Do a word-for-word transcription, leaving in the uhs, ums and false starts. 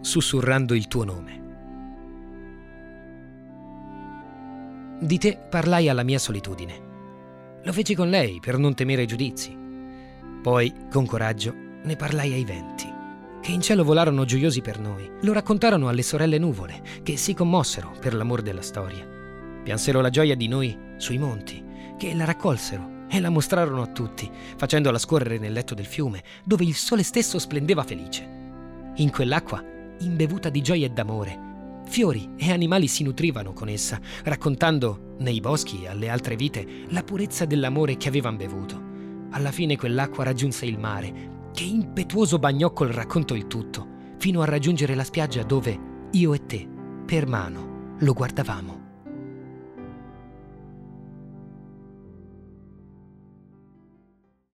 sussurrando il tuo nome. Di te parlai alla mia solitudine. Lo feci con lei per non temere giudizi. Poi, con coraggio, ne parlai ai venti, che in cielo volarono gioiosi per noi. Lo raccontarono alle sorelle nuvole, che si commossero per l'amor della storia. Piansero la gioia di noi sui monti, che la raccolsero e la mostrarono a tutti, facendola scorrere nel letto del fiume, dove il sole stesso splendeva felice. In quell'acqua, imbevuta di gioia e d'amore, fiori e animali si nutrivano con essa, raccontando nei boschi alle altre vite la purezza dell'amore che avevan bevuto. Alla fine quell'acqua raggiunse il mare, che impetuoso bagnò col racconto il tutto, fino a raggiungere la spiaggia dove io e te, per mano, lo guardavamo.